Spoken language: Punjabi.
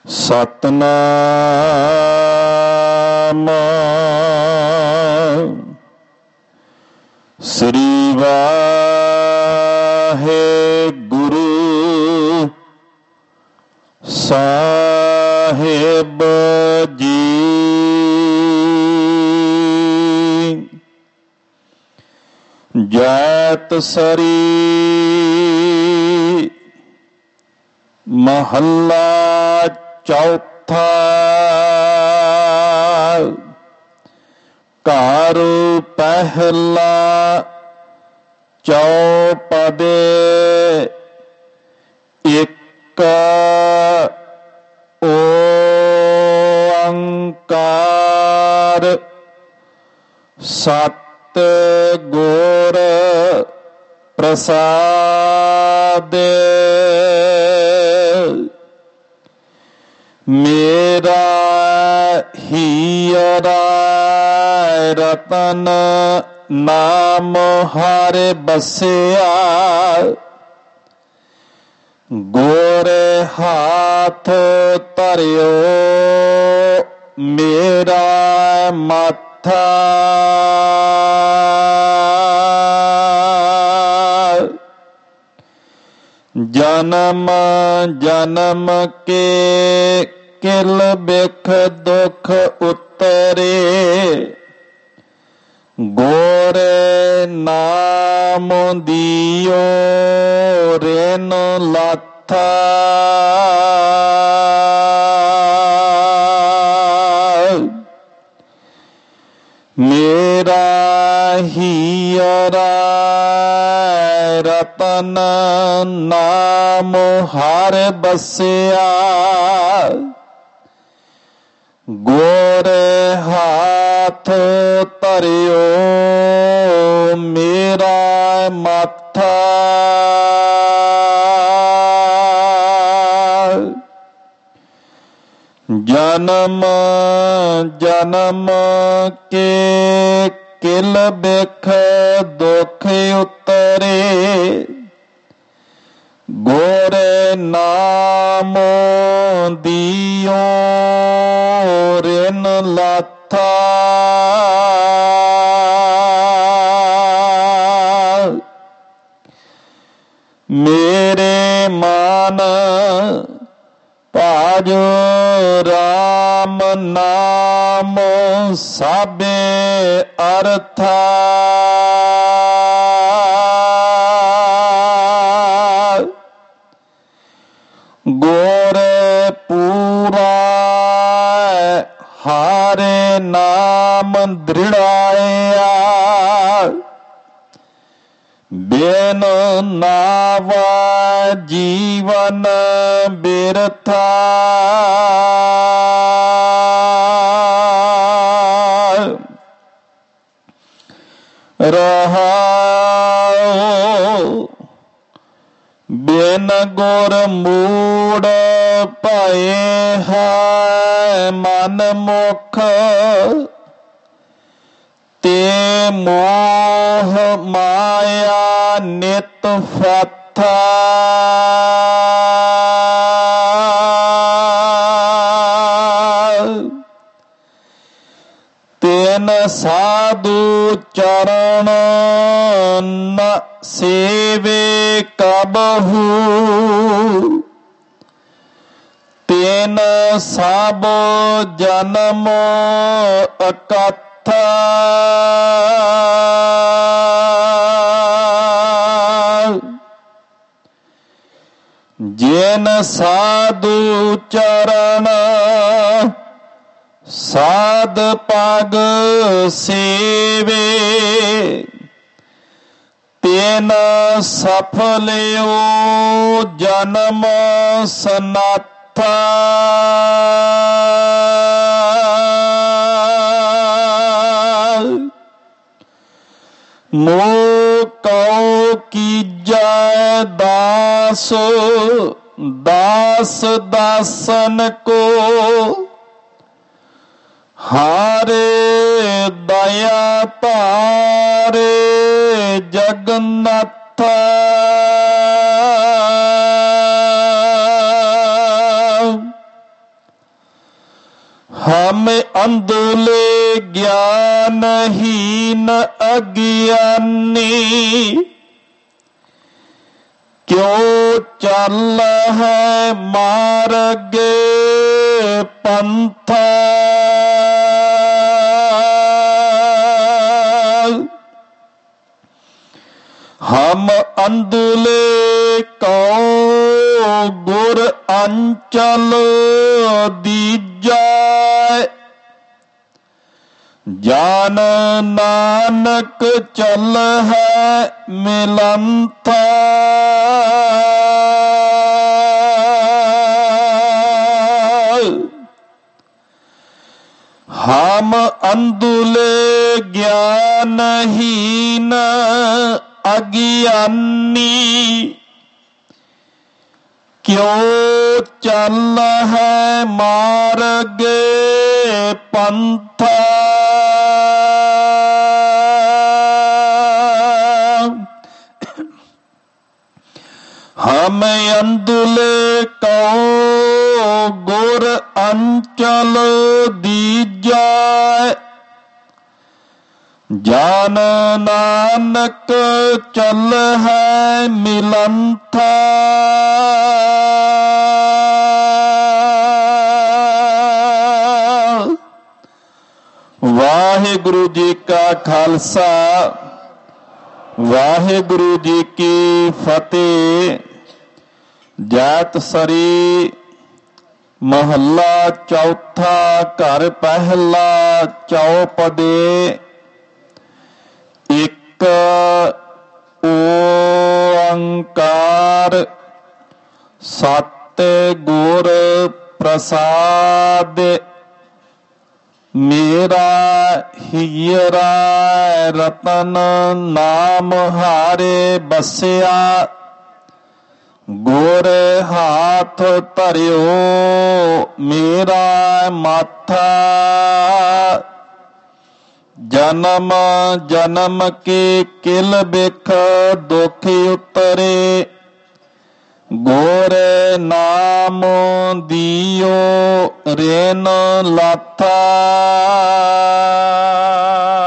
ਸਤਨਾਮ ਸ੍ਰੀ ਵਾਹਿਗੁਰੂ ਸਾਹਿਬ ਜੀ। ਜੈਤ ਸਰੀ ਮਹੱਲਾ ਚੌਥਾ। ਘਰ ਪਹਿਲਾ ਚੌਪਦੇ। ਇੱਕ ਓੰਕਾਰ ਸਤਿ ਗੁਰ ਪ੍ਰਸਾਦਿ। ਮੇਰਾ ਹੀਰਾ ਰਤਨ ਨਾਮ ਹਰਿ ਬਸਿਆ। ਗੋਰੇ ਹਾਥ ਧਰਿਓ ਮੇਰਾ ਮਾਥਾ। ਜਨਮ ਜਨਮ ਕੇ ਕਿਲ ਬਿਖ ਦੁਖ ਉਤਰੇ। ਗੋਰੇ ਨਾਮ ਦਿਓ ਰੇਨ ਲਾਥਾ। ਮੇਰਾ ਹੀਰਾ ਰਤਨ ਨਾਮ ਹਰਿ ਬਸਿਆ। ਗੋਰੇ ਹਾਥ ਧਰਿਓ ਮੇਰਾ ਮਾਥਾ। ਜਨਮ ਜਨਮ ਕੇ ਕਿਲ ਬਿਖ ਦੁਖ ਉਤਰੇ। ਗੋਰੇ ਨਾਮ ਦਿਓ ਰਿਨ ਲਾਥਾ। ਮੇਰੇ ਮਨ ਭਜ ਰਾਮ ਨਾਮ ਸਾਬੇ ਅਰਥਾ। ਗੋਰੇ ਪੂਰਾ ਹਾਰੇ ਨਾਮ ਦ੍ਰਿੜਾਇਆ। ਬਿਨ ਨਾਵਾ ਜੀਵਨ ਬਿਰਥਾ। ਰਹਾਉ ਬਿਨ ਗੁਰ ਮੂੜ ਭਏ ਹੈ ਮਨ ਮੁਖ। ਤੇ ਮੋਹ ਮਾਇਆ ਨਿਤ ਫਾਥਾ। ਤੈਨ ਸਾਧੂ ਚਰਨ ਨ ਸੇਵੇ ਕਬਹੂ। ਤੈਨ ਸਭ ਜਨਮ ਅਕਥਾ। ਜਿਨ ਸਾਧੂ ਚਰਨ ਸਾਧ ਪਗ ਸੇਵੇ। ਤੈਨ ਸਫਲਿਓ ਜਨਮ ਸਨਾਥਾ। ਮੋਹ ਕਉ ਕੀਜੈ ਦਾਸ ਦਾਸ ਦਾਸਨ ਕੋ। ਹਾਰੇ ਦਇਆ ਧਾਰੇ ਜਗਨਨਾਥ। हम अंधुले ज्ञानहीन अज्ञानी, क्यों चल है मार्ग पंथा। हम अंधुले कहो गुर अंचल दीजा, जान नानक चल है मिलंथा। हम अंधुले ज्ञानहीन अज्ञानी, क्यों चल है मार्ग पंथा। हम अंधुले कहो गुर अंचल दीजा, जान नानक चल है मिलंथा। वाहिगुरु जी का खालसा, वाहिगुरु जी की फतेह। जात सरी महला चौथा घर पहला चौपदे, एक ओंकार सत गुर प्रसाद। मेरा हीरा रतन नाम हारे बसिया, गोरे हाथ धरियो मेरा माथा। जन्म जन्म के किल बिख दुख उतरे, गोरे नाम दियो रेन लाथा।